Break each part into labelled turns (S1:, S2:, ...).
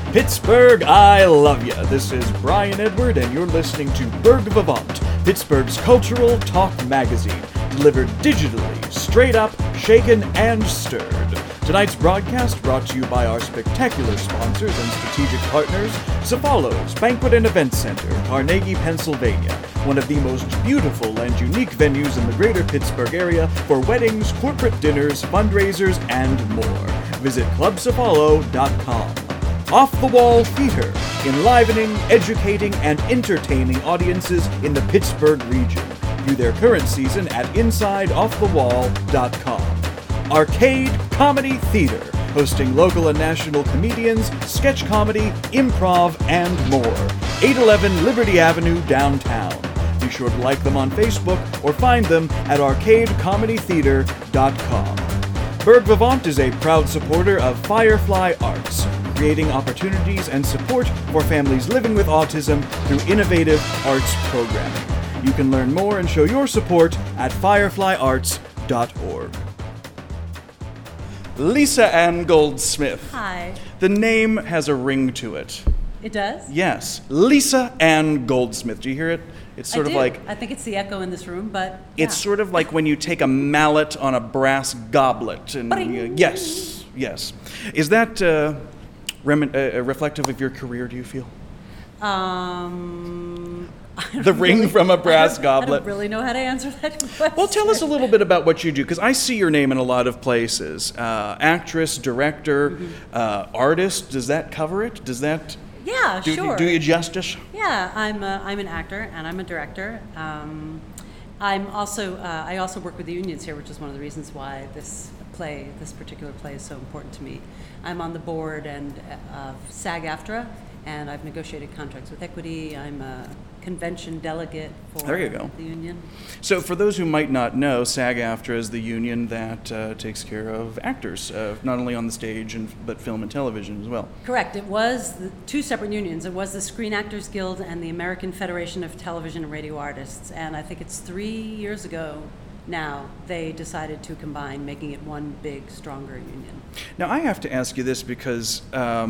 S1: Pittsburgh, I love ya. This is Brian Edward, and you're listening to Burg Vivant, Pittsburgh's cultural talk magazine, delivered digitally, straight up, shaken, and stirred. Tonight's broadcast brought to you by our spectacular sponsors and strategic partners, Cefalos Banquet and Event Center, Carnegie, Pennsylvania, one of the most beautiful and unique venues in the greater Pittsburgh area for weddings, corporate dinners, fundraisers, and more. Visit clubcefalo.com. Off the Wall Theater, enlivening, educating, and entertaining audiences in the Pittsburgh region. View their current season at InsideOffTheWall.com. Arcade Comedy Theater, hosting local and national comedians, sketch comedy, improv, and more. 811 Liberty Avenue, downtown. Be sure to like them on Facebook or find them at arcadecomedytheater.com. Burg Vivant is a proud supporter of Firefly Arts, creating opportunities and support for families living with autism through innovative arts programming. You can learn more and show your support at fireflyarts.org. Lisa Ann Goldsmith.
S2: Hi.
S1: The name has a ring to it.
S2: It does?
S1: Yes. Lisa Ann Goldsmith. Do you hear it? It's sort of like...
S2: I think it's the echo in this room, but...
S1: It's sort of like when you take a mallet on a brass goblet. And yes. Is that reflective of your career, do you feel? The ring from a brass goblet.
S2: I don't really know how to answer that question.
S1: Well, tell us a little bit about what you do, because I see your name in a lot of places. Actress, director, artist. Does that cover it? Does that...
S2: Yeah, sure.
S1: Do you justice?
S2: Yeah, I'm an actor and I'm a director. I also work with the unions here, which is one of the reasons why this particular play is so important to me. I'm on the board of SAG-AFTRA, and I've negotiated contracts with Equity. I'm a convention delegate for the union.
S1: So for those who might not know, SAG-AFTRA is the union that takes care of actors, not only on the stage, but film and television as well.
S2: Correct. It was two separate unions. It was the Screen Actors Guild and the American Federation of Television and Radio Artists. And I think it's 3 years ago now they decided to combine, making it one big, stronger union.
S1: Now I have to ask you this because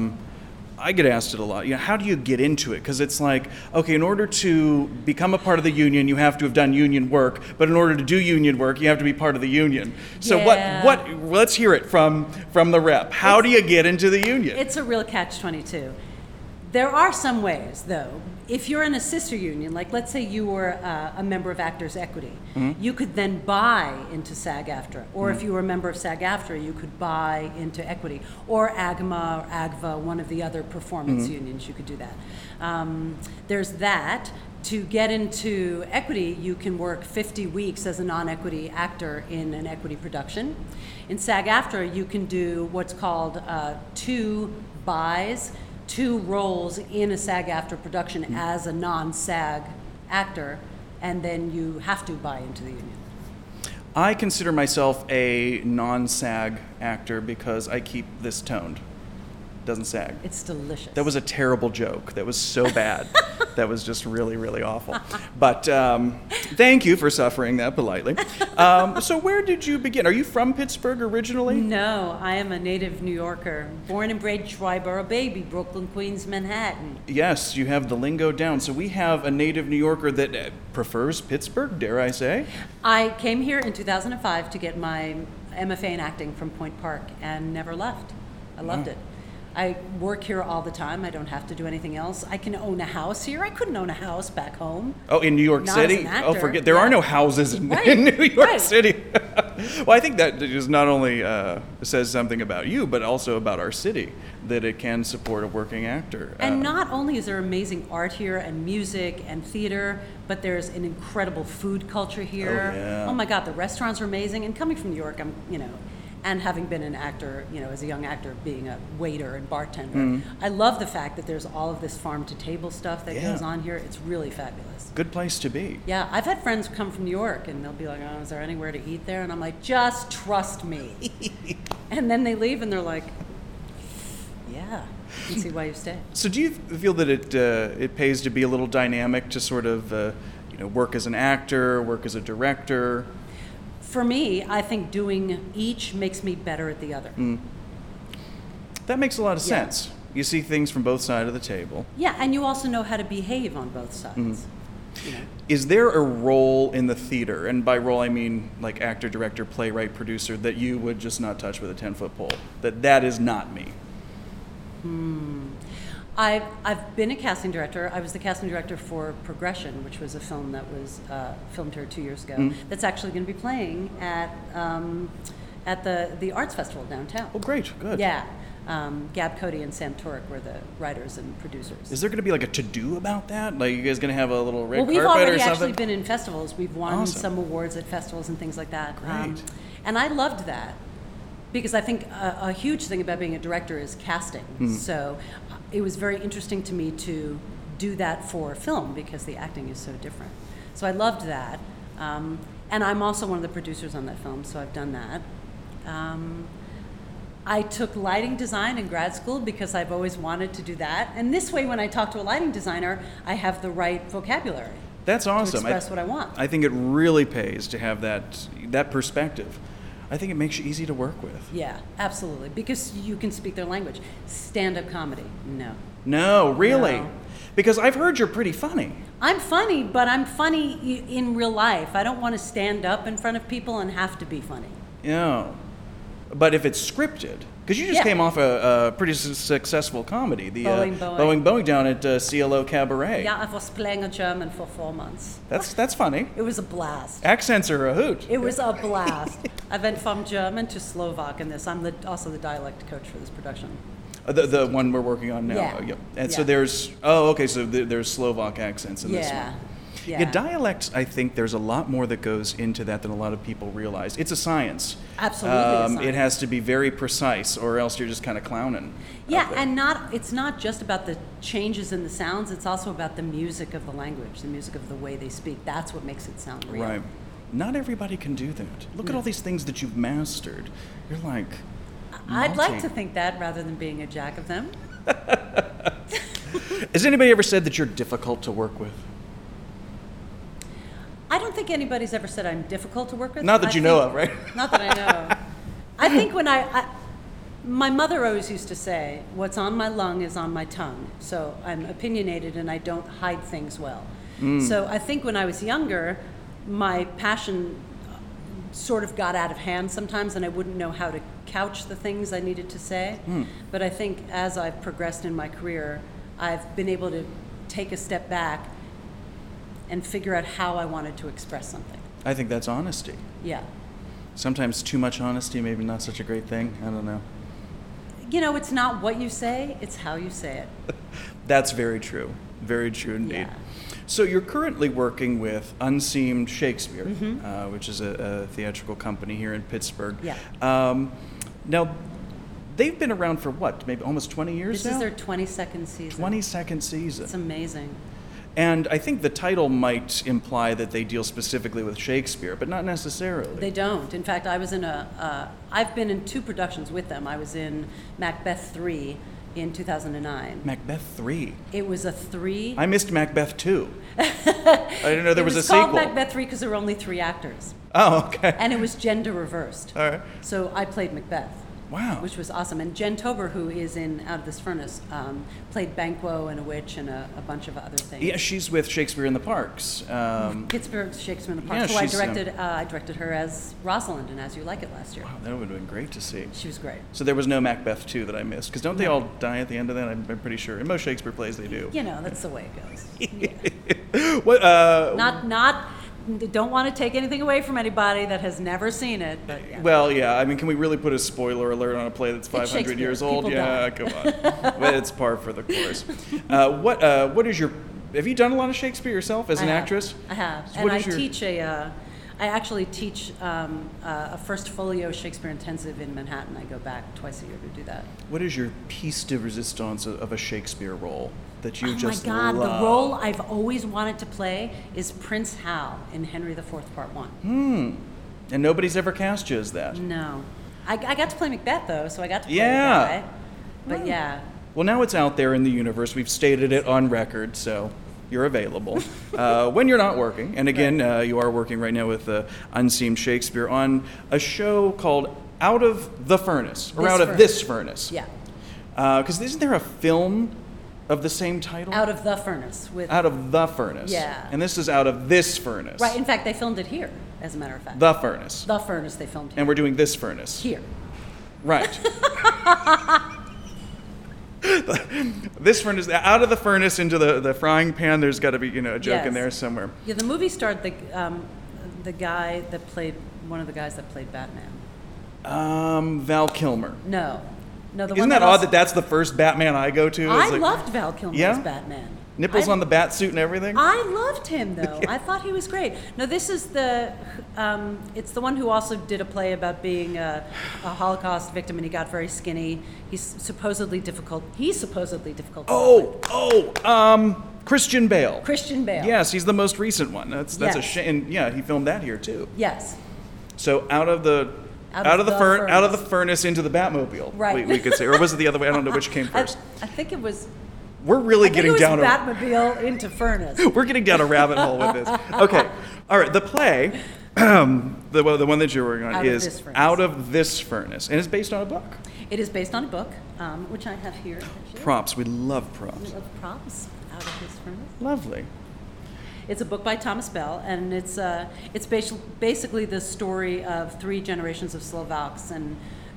S1: I get asked it a lot. How do you get into it? Because it's like, okay, in order to become a part of the union, you have to have done union work. But in order to do union work, you have to be part of the union. So what? Let's hear it from the rep. How do you get into the union?
S2: It's a real catch-22. There are some ways, though. If you're in a sister union, like let's say you were a member of Actors Equity, you could then buy into SAG-AFTRA. Or if you were a member of SAG-AFTRA, you could buy into Equity. Or AGMA or AGVA, one of the other performance unions, you could do that. There's that. To get into Equity, you can work 50 weeks as a non-equity actor in an Equity production. In SAG-AFTRA, you can do what's called 2 buys, 2 roles in a SAG-AFTRA production as a non-SAG actor, and then you have to buy into the union.
S1: I consider myself a non-SAG actor because I keep this toned. Doesn't sag.
S2: It's delicious.
S1: That was a terrible joke. That was so bad. That was just really, really awful. But thank you for suffering that politely. So where did you begin? Are you from Pittsburgh originally?
S2: No, I am a native New Yorker. Born and bred Triborough baby, Brooklyn, Queens, Manhattan.
S1: Yes, you have the lingo down. So we have a native New Yorker that prefers Pittsburgh, dare I say?
S2: I came here in 2005 to get my MFA in acting from Point Park and never left. I loved it. I work here all the time. I don't have to do anything else. I can own a house here. I couldn't own a house back home.
S1: Oh, in New York
S2: Not
S1: City?
S2: as an actor.
S1: Oh, forget. There are no houses in New York City. Well, I think that just not only says something about you, but also about our city, that it can support a working actor.
S2: And not only is there amazing art here and music and theater, but there's an incredible food culture here.
S1: Oh, yeah.
S2: Oh my God, the restaurants are amazing. And coming from New York, and having been an actor, as a young actor, being a waiter and bartender, I love the fact that there's all of this farm-to-table stuff that goes on here. It's really fabulous.
S1: Good place to be.
S2: Yeah, I've had friends come from New York, and they'll be like, oh, is there anywhere to eat there? And I'm like, just trust me. And then they leave, and they're like, yeah, you can see why you stay.
S1: So do you feel that it pays to be a little dynamic, to sort of work as an actor, work as a director?
S2: For me, I think doing each makes me better at the other.
S1: That makes a lot of sense. You see things from both sides of the table.
S2: Yeah, and you also know how to behave on both sides. You know.
S1: Is there a role in the theater, and by role I mean like actor, director, playwright, producer, that you would just not touch with a 10-foot pole? That is not me.
S2: I've been a casting director. I was the casting director for Progression, which was a film that was filmed here 2 years ago. That's actually going to be playing at the Arts Festival downtown.
S1: Oh, great, good.
S2: Yeah. Gab Cody and Sam Turek were the writers and producers.
S1: Is there going to be like a to-do about that? Like you guys going to have a little red carpet
S2: we've
S1: or something?
S2: already actually been in festivals. We've won
S1: Awesome.
S2: some awards at festivals and things like that.
S1: Great.
S2: And I loved that because I think a huge thing about being a director is casting. So it was very interesting to me to do that for film because the acting is so different. So I loved that. And I'm also one of the producers on that film, so I've done that. I took lighting design in grad school because I've always wanted to do that. And this way, when I talk to a lighting designer, I have the right vocabulary.
S1: That's awesome.
S2: To express what I want.
S1: I think it really pays to have that perspective. I think it makes you easy to work with.
S2: Yeah, absolutely. Because you can speak their language. Stand-up comedy, no.
S1: No, really?
S2: No.
S1: Because I've heard you're pretty funny.
S2: I'm funny, but I'm funny in real life. I don't want to stand up in front of people and have to be funny.
S1: Yeah. But if it's scripted, because you just came off a pretty successful comedy, the Boeing down at CLO Cabaret.
S2: Yeah, I was playing a German for 4 months.
S1: That's funny.
S2: It was a blast.
S1: Accents are a hoot.
S2: It was a blast. I went from German to Slovak in this. I'm also the dialect coach for this production.
S1: The one we're working on now.
S2: Yeah.
S1: And so there's there's Slovak accents in this one.
S2: Yeah,
S1: dialects, I think there's a lot more that goes into that than a lot of people realize. It's a science.
S2: Absolutely a science.
S1: It has to be very precise or else you're just kind of clowning.
S2: Yeah, and it's not just about the changes in the sounds, it's also about the music of the language, the music of the way they speak. That's what makes it sound real.
S1: Right. Not everybody can do that. Look at all these things that you've mastered. You're like...
S2: I'd like to think that rather than being a jack of them.
S1: Has anybody ever said that you're difficult to work with?
S2: I don't think anybody's ever said I'm difficult to work with.
S1: Not that you know of, right?
S2: Not that I know. I think when my mother always used to say, what's on my lung is on my tongue. So I'm opinionated and I don't hide things well. So I think when I was younger, my passion sort of got out of hand sometimes and I wouldn't know how to couch the things I needed to say. But I think as I've progressed in my career, I've been able to take a step back and figure out how I wanted to express something.
S1: I think that's honesty.
S2: Yeah.
S1: Sometimes too much honesty, maybe not such a great thing. I don't know.
S2: You know, it's not what you say, it's how you say it.
S1: That's very true. Very true indeed.
S2: Yeah.
S1: So you're currently working with Unseamed Shakespeare, which is a theatrical company here in Pittsburgh.
S2: Yeah.
S1: Now, they've been around for what, maybe almost 20 years now?
S2: This is their 22nd season.
S1: 22nd season.
S2: It's amazing.
S1: And I think the title might imply that they deal specifically with Shakespeare, but not necessarily.
S2: They don't. In fact, I was in I've been in 2 productions with them. I was in Macbeth 3 in 2009.
S1: Macbeth 3?
S2: It was a 3.
S1: I missed Macbeth 2. I didn't know there was a sequel.
S2: It was called Macbeth 3 because there were only 3 actors.
S1: Oh, okay.
S2: And it was gender reversed.
S1: All right.
S2: So I played Macbeth.
S1: Wow.
S2: Which was awesome. And Jen Tober, who is in Out of This Furnace, played Banquo and a witch and a bunch of other things.
S1: Yeah, she's with Shakespeare in the Parks.
S2: Pittsburgh's Shakespeare in the Parks.
S1: Yeah,
S2: So I directed her as Rosalind in As You Like It last year.
S1: Wow, that would have been great to see.
S2: She was great.
S1: So there was no Macbeth 2 that I missed, because don't they all die at the end of that? I'm pretty sure. In most Shakespeare plays, they do.
S2: You know, that's the way it goes. Yeah.
S1: What?
S2: Don't want to take anything away from anybody that has never seen it. But yeah.
S1: Well, yeah. I mean, can we really put a spoiler alert on a play that's 500 years old?
S2: People
S1: Yeah,
S2: die.
S1: come on. Well, it's par for the course. What is your? Have you done a lot of Shakespeare yourself as an actress?
S2: I have,
S1: So
S2: and I actually teach a first folio Shakespeare intensive in Manhattan. I go back twice a year to do that.
S1: What is your piece de resistance of a Shakespeare role that you just
S2: Oh my God,
S1: love?
S2: the role I've always wanted to play is Prince Hal in Henry IV Part 1.
S1: And nobody's ever cast you as that.
S2: No. I got to play Macbeth, though, so I got to play
S1: Yeah.
S2: the guy. But yeah.
S1: Well, now it's out there in the universe. We've stated it on record, so you're available when you're not working. And again, you are working right now with Unseamed Shakespeare on a show called Out of the Furnace, or Out of This Furnace.
S2: Yeah.
S1: Because isn't there a film of the same title?
S2: Out of the Furnace.
S1: Out of the Furnace.
S2: Yeah.
S1: And this is Out of This Furnace.
S2: Right. In fact, they filmed it here, as a matter of fact.
S1: The Furnace.
S2: The Furnace they filmed here.
S1: And we're doing This Furnace.
S2: Here.
S1: Right. This furnace, out of the furnace into the frying pan, there's got to be, a joke in there somewhere.
S2: Yeah, the movie starred the guy that played, one of the guys that played Batman.
S1: Val Kilmer.
S2: No, the
S1: Isn't
S2: one
S1: that odd that that's the first Batman I go to?
S2: I loved Val Kilmer as Batman.
S1: Nipples on the bat suit and everything?
S2: I loved him, though. I thought he was great. No, this is it's the one who also did a play about being a Holocaust victim, and he got very skinny. He's supposedly difficult.
S1: Christian Bale.
S2: Christian Bale.
S1: Yes, he's the most recent one. That's
S2: yes.
S1: a shame. Yeah, he filmed that here, too.
S2: Yes.
S1: So out of the furnace into the Batmobile,
S2: right?
S1: We could say, or was it the other way? I don't know which came first.
S2: I think it was.
S1: We're really getting down
S2: Batmobile into furnace.
S1: We're getting down a rabbit hole with this. Okay, all right. The play, the one that you're working on, is Out of This Furnace, and it's based on a book.
S2: It is based on a book, which I have here. Actually.
S1: Props. We love props.
S2: We love props. Out of This Furnace.
S1: Lovely.
S2: It's a book by Thomas Bell, and it's basically the story of 3 generations of Slovaks and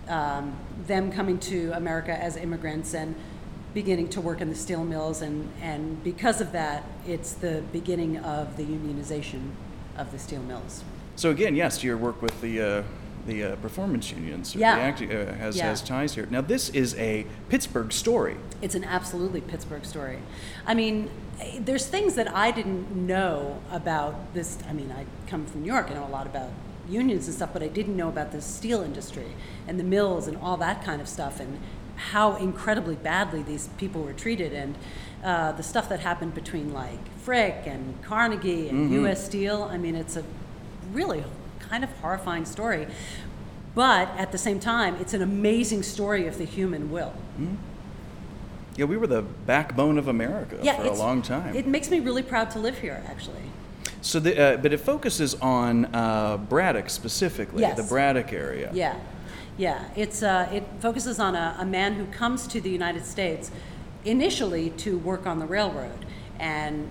S2: them coming to America as immigrants and beginning to work in the steel mills, and because of that, it's the beginning of the unionization of the steel mills.
S1: So again, yes, your work with the performance unions has ties here. Now, this is a Pittsburgh story.
S2: It's an absolutely Pittsburgh story. I mean, there's things that I didn't know about this. I mean, I come from New York. I know a lot about unions and stuff, but I didn't know about the steel industry and the mills and all that kind of stuff, and how incredibly badly these people were treated, and the stuff that happened between like Frick and Carnegie and U.S. Steel. I mean, it's a really kind of horrifying story, but at the same time, it's an amazing story of the human will.
S1: Mm-hmm. Yeah, we were the backbone of America for a long time.
S2: It makes me really proud to live here, actually.
S1: So, but it focuses on Braddock specifically,
S2: yes.
S1: The Braddock area.
S2: Yeah. Yeah, it focuses on a man who comes to the United States initially to work on the railroad, and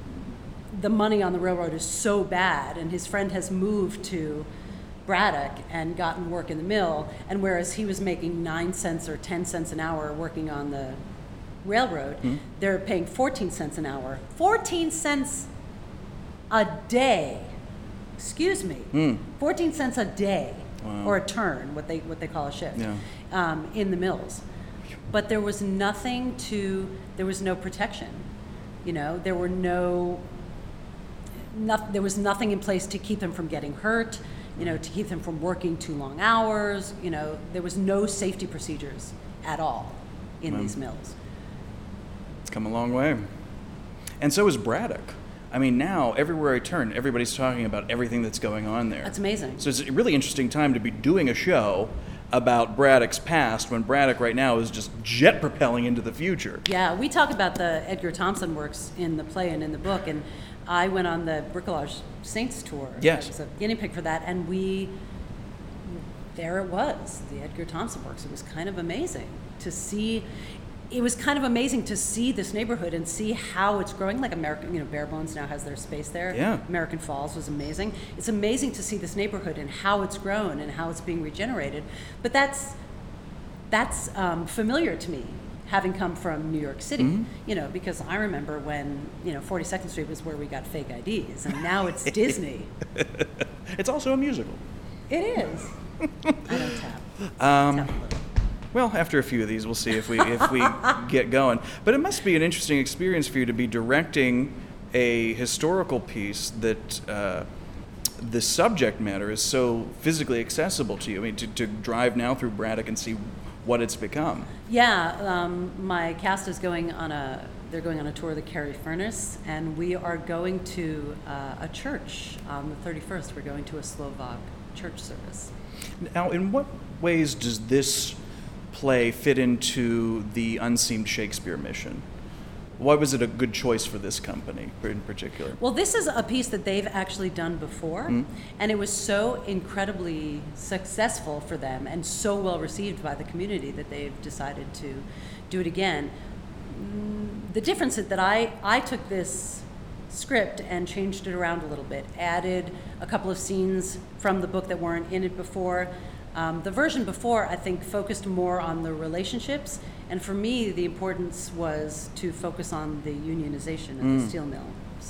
S2: the money on the railroad is so bad, and his friend has moved to Braddock and gotten work in the mill, and whereas he was making 9 cents or 10 cents an hour working on the railroad, they're paying 14 cents an hour. 14 cents a day. Excuse me. 14 cents a day. Wow. Or a turn, what they call a shift, in the mills. But there was no protection. There was nothing in place to keep them from getting hurt, to keep them from working too long hours. There was no safety procedures at all in these mills.
S1: It's come a long way. And so is Braddock. I mean, now, everywhere I turn, everybody's talking about everything that's going on there.
S2: That's amazing.
S1: So it's a really interesting time to be doing a show about Braddock's past, when Braddock right now is just jet propelling into the future.
S2: Yeah, we talk about the Edgar Thompson works in the play and in the book, and I went on the Bricolage Saints tour.
S1: Yes.
S2: I was a guinea pig for that, and there it was, the Edgar Thompson works. It was kind of amazing to see. It was kind of amazing to see this neighborhood and see how it's growing. Like American, Bare Bones now has their space there.
S1: Yeah.
S2: American Falls was amazing. It's amazing to see this neighborhood and how it's grown and how it's being regenerated. But that's familiar to me, having come from New York City. Because I remember when 42nd Street was where we got fake IDs, and now it's Disney.
S1: It's also a musical.
S2: It is. I don't tap. Tap a little.
S1: Well, after a few of these, we'll see if we get going. But it must be an interesting experience for you to be directing a historical piece that the subject matter is so physically accessible to you. I mean, to drive now through Braddock and see what it's become.
S2: Yeah, my cast is going on a tour of the Carey Furnace, and we are going to a church on the 31st. We're going to a Slovak church service.
S1: Now, in what ways does this play fit into the Unseen Shakespeare mission? Why was it a good choice for this company in particular?
S2: Well, this is a piece that they've actually done before, and it was so incredibly successful for them and so well received by the community that they've decided to do it again. The difference is that I took this script and changed it around a little bit, added a couple of scenes from the book that weren't in it before. The version before, I think, focused more on the relationships, and for me, the importance was to focus on the unionization of the steel mill.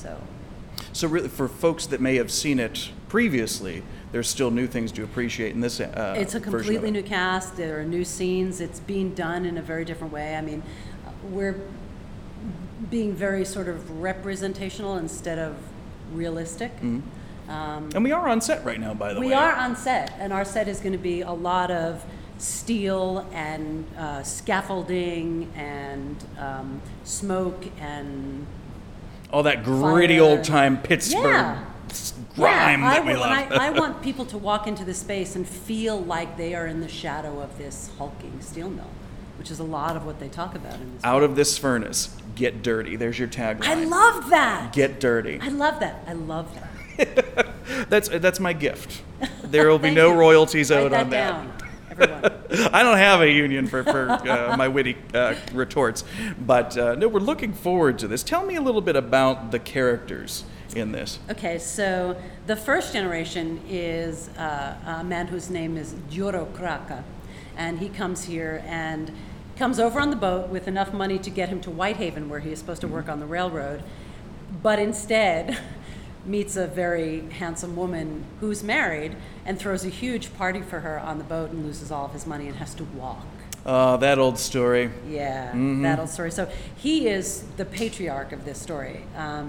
S2: So
S1: really, for folks that may have seen it previously, there's still new things to appreciate in this
S2: it's a completely new cast. There are new scenes. It's being done in a very different way. I mean, we're being very sort of representational instead of realistic.
S1: And we are on set right now, by the way.
S2: We are on set, and our set is going to be a lot of steel and scaffolding and smoke and
S1: all that gritty
S2: fire.
S1: Old-time Pittsburgh grime that we love.
S2: I want people to walk into the space and feel like they are in the shadow of this hulking steel mill, which is a lot of what they talk about in this
S1: Out
S2: book.
S1: of this furnace, get dirty. There's your tagline.
S2: I love that.
S1: Get dirty.
S2: I love that. I love that.
S1: That's my gift. There will be
S2: Thank
S1: no
S2: you.
S1: royalties owed
S2: Write
S1: on
S2: that
S1: that.
S2: down, everyone.
S1: I don't have a union for my witty retorts, but no, we're looking forward to this. Tell me a little bit about the characters in this.
S2: Okay, so the first generation is a man whose name is Juro Kraka, and he comes here and comes over on the boat with enough money to get him to Whitehaven, where he is supposed to work on the railroad, but instead meets a very handsome woman who's married and throws a huge party for her on the boat and loses all of his money and has to walk.
S1: Oh, that old story.
S2: Yeah, that old story. So he is the patriarch of this story.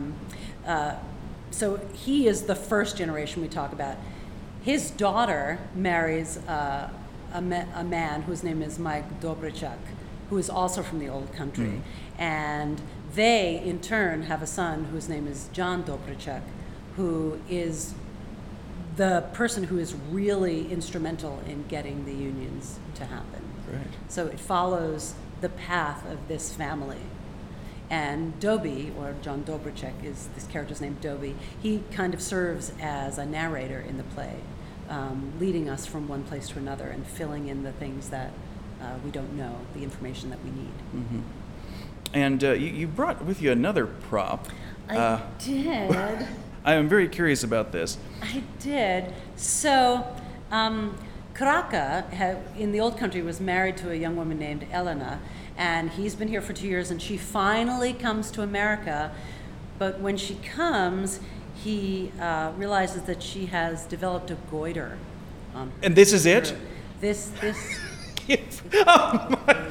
S2: So he is the first generation we talk about. His daughter marries a man whose name is Mike Dobrachuk, who is also from the old country. And they, in turn, have a son whose name is John Dobrachuk, who is the person who is really instrumental in getting the unions to happen.
S1: Right.
S2: So it follows the path of this family. And Doby, or John Dobrachuk, is this character's name, Doby. He kind of serves as a narrator in the play, leading us from one place to another and filling in the things that we don't know, the information that we need.
S1: And you brought with you another prop.
S2: I did.
S1: I am very curious about this.
S2: I did. So, Kraka, in the old country, was married to a young woman named Elena, and he's been here for 2 years, and she finally comes to America. But when she comes, he realizes that she has developed a goiter on her.
S1: And this is it?
S2: This.
S1: Oh my.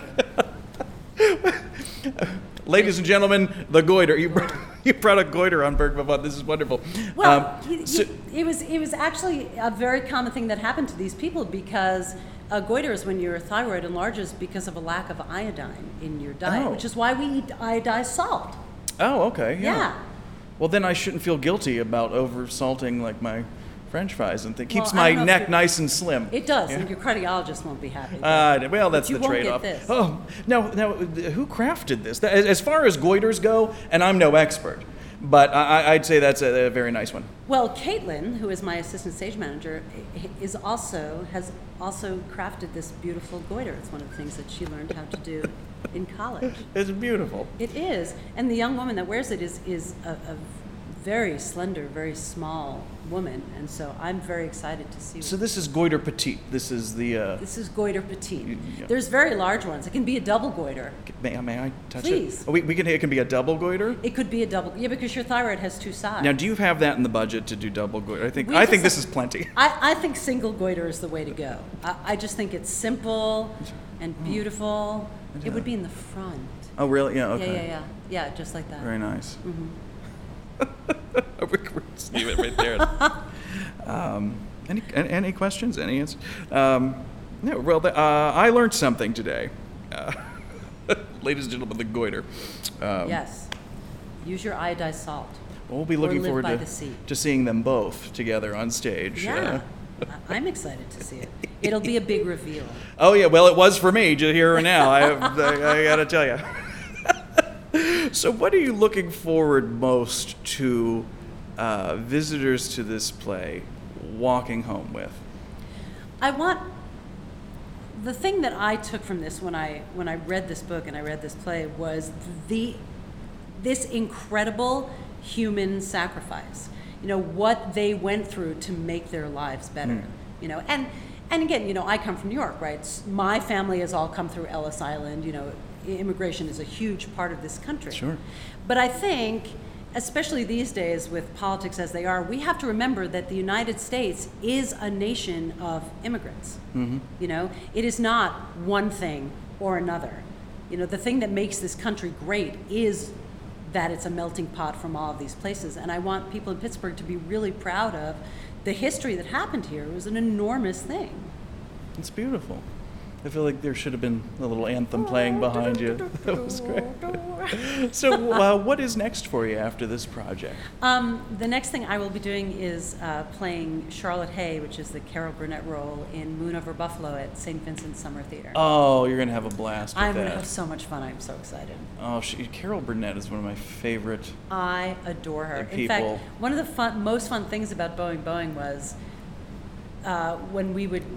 S1: Ladies and gentlemen, the goiter. You brought a goiter on Berg Vivant. This is wonderful.
S2: Well, it was actually a very common thing that happened to these people, because a goiter is when your thyroid enlarges because of a lack of iodine in your diet, which is why we eat iodized salt.
S1: Oh, okay.
S2: Yeah.
S1: Well, then I shouldn't feel guilty about over salting like my French fries, and keeps
S2: Well, I
S1: my
S2: don't know
S1: neck
S2: if
S1: nice and slim.
S2: It does, and your cardiologist won't be happy.
S1: Well, that's
S2: you
S1: the
S2: won't
S1: trade-off.
S2: get this.
S1: Oh, now, who crafted this? As far as goiters go, and I'm no expert, but I'd say that's a very nice one.
S2: Well, Caitlin, who is my assistant stage manager, has also crafted this beautiful goiter. It's one of the things that she learned how to do in college.
S1: It's beautiful.
S2: It is, and the young woman that wears it is a very slender, very small woman, and so I'm very excited to see.
S1: So this is goiter petite. This is the.
S2: This is goiter petite.
S1: Yeah.
S2: There's very large ones. It can be a double goiter.
S1: May I touch
S2: Please.
S1: it? Oh, it can be a double goiter.
S2: It could be a double, because your thyroid has two sides.
S1: Now, do you have that in the budget to do double goiter? I think
S2: We just-
S1: this is plenty.
S2: I think single goiter is the way to go. I just think it's simple and beautiful. It would be in the front.
S1: Oh, really? Yeah. Okay.
S2: Yeah, just like that.
S1: Very nice. We'll just leave it right there. Any questions? Any answers? No. Well, I learned something today, ladies and gentlemen. The goiter.
S2: Yes. Use your iodized salt.
S1: We'll be looking
S2: Or live
S1: forward
S2: by the sea.
S1: to seeing them both together on stage.
S2: Yeah. I'm excited to see it. It'll be a big reveal.
S1: Oh yeah. Well, it was for me. Here and now. I got to tell you. So what are you looking forward most to visitors to this play walking home with?
S2: The thing that I took from this when I read this book and I read this play was this incredible human sacrifice. What they went through to make their lives better. And again, I come from New York, right? My family has all come through Ellis Island. Immigration is a huge part of this country.
S1: Sure.
S2: But I think, especially these days with politics as they are, we have to remember that the United States is a nation of immigrants. Mm-hmm. It is not one thing or another. The thing that makes this country great is that it's a melting pot from all of these places. And I want people in Pittsburgh to be really proud of the history that happened here. It was an enormous thing.
S1: It's beautiful. I feel like there should have been a little anthem playing behind you. That was great. So what is next for you after this project?
S2: The next thing I will be doing is playing Charlotte Hay, which is the Carol Burnett role in Moon Over Buffalo at St. Vincent's Summer Theater.
S1: Oh, you're going to have a blast with
S2: I'm
S1: that.
S2: going to have so much fun. I'm so excited.
S1: Oh, Carol Burnett is one of my favorite
S2: I adore her.
S1: people.
S2: In fact, one of the most fun things about Boeing was when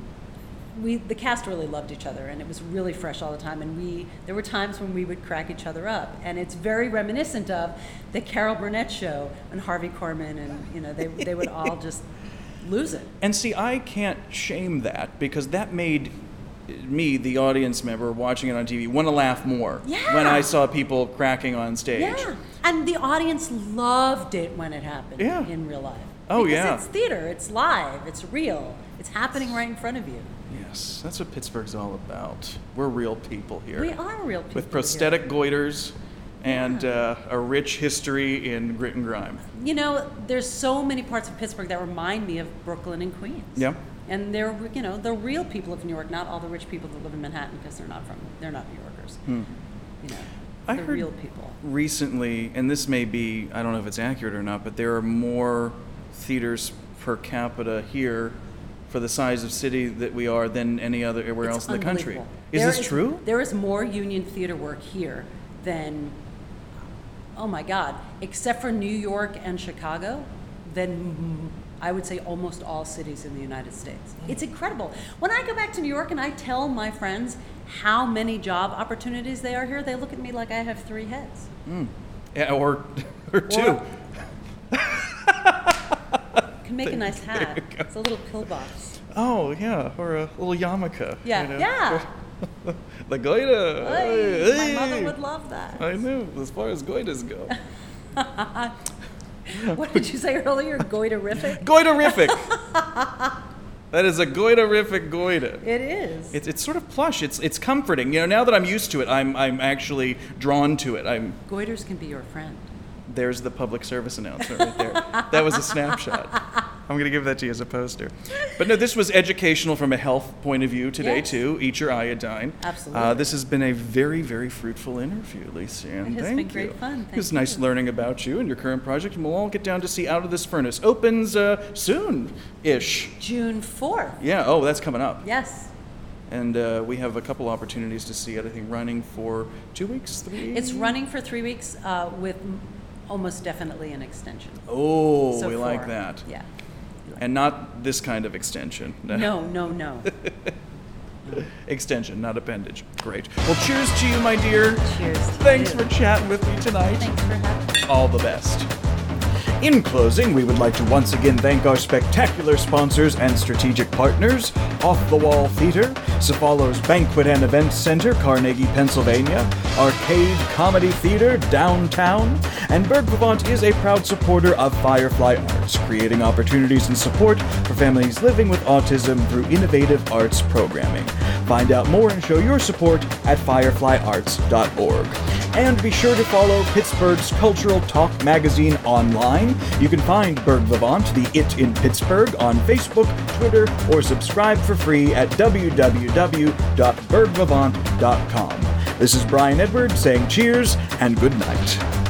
S2: the cast really loved each other, and it was really fresh all the time, and there were times when we would crack each other up, and it's very reminiscent of the Carol Burnett show and Harvey Korman, and they would all just lose it.
S1: And see, I can't shame that, because that made me, the audience member watching it on TV, want to laugh more when I saw people cracking on stage.
S2: Yeah, and the audience loved it when it happened in real life.
S1: Oh,
S2: because it's theater, it's live, it's real, it's happening right in front of you.
S1: Yes, that's what Pittsburgh's all about. We're real people here.
S2: We are real people
S1: with prosthetic goiters and a rich history in grit and grime.
S2: There's so many parts of Pittsburgh that remind me of Brooklyn and Queens.
S1: Yeah.
S2: And they're real people of New York, not all the rich people that live in Manhattan because they're not New Yorkers.
S1: I
S2: they're
S1: heard
S2: real people.
S1: Recently, and this may be, I don't know if it's accurate or not, but there are more theaters per capita here for the size of city that we are than anywhere else in the country. Is this true?
S2: There is more union theater work here than, oh my God, except for New York and Chicago, than I would say almost all cities in the United States. It's incredible. When I go back to New York and I tell my friends how many job opportunities there are here, they look at me like I have 3 heads.
S1: Yeah, or 2.
S2: Can make a nice hat. It's a little pillbox.
S1: Oh yeah, or a little yarmulke.
S2: Yeah, yeah.
S1: The goita.
S2: Hey. My mother would love that.
S1: I know, as far as goitas go.
S2: What did you say earlier? Goiterific?
S1: Goiterific. That is a goiterific goita.
S2: It is.
S1: It's sort of plush. It's comforting. Now that I'm used to it, I'm actually drawn to it.
S2: Goiters can be your friend.
S1: There's the public service announcement right there. That was a snapshot. I'm going to give that to you as a poster. But no, this was educational from a health point of view today, too. Eat your iodine.
S2: Absolutely.
S1: This has been a very, very fruitful interview, Lisa.
S2: It has been great fun.
S1: It was nice learning about you and your current project, and we'll all get down to see Out of This Furnace. Opens soon-ish.
S2: June 4th.
S1: Yeah, that's coming up.
S2: Yes.
S1: And we have a couple opportunities to see it, I think, running for 2 weeks, 3?
S2: It's running for 3 weeks with almost definitely an extension.
S1: Oh,
S2: so
S1: we
S2: 4.
S1: like that.
S2: Yeah.
S1: And not this kind of extension.
S2: No.
S1: Extension, not appendage. Great. Well, cheers to you, my dear.
S2: Cheers to
S1: Thanks
S2: you.
S1: for chatting with me tonight.
S2: Thanks for having me.
S1: All the best. In closing, we would like to once again thank our spectacular sponsors and strategic partners, Off the Wall Theater, Cephalo's Banquet and Events Center, Carnegie, Pennsylvania, Arcade Comedy Theater, downtown, and Berg Vivant is a proud supporter of Firefly Arts, creating opportunities and support for families living with autism through innovative arts programming. Find out more and show your support at fireflyarts.org. And be sure to follow Pittsburgh's Cultural Talk magazine online. You can find Berg Vivant, the It in Pittsburgh, on Facebook, Twitter, or subscribe for free at www.bergvivant.com. This is Brian Edwards saying cheers and good night.